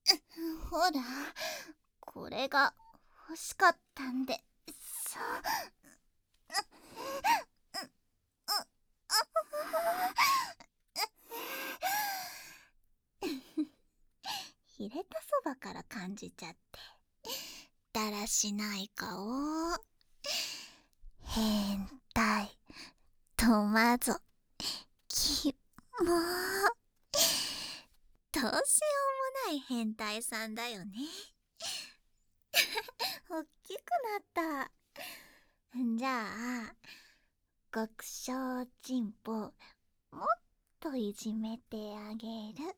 ほら、これが欲しかったんでさ。ヒレタそばから感じちゃって、だらしない顔。変態、とまぞ、きも、どうしようもない変態さんだよね。おっきくなった。じゃあ、極小進歩、もっといじめてあげる。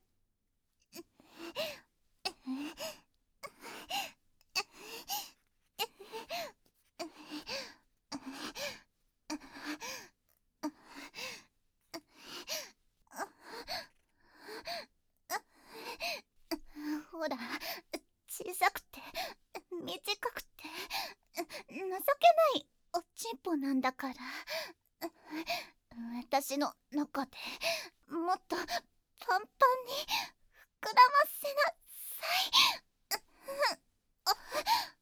ほら、小さくて短くて情けないおちんぽなんだから、私の中でもっとパンパンに膨らませなさい。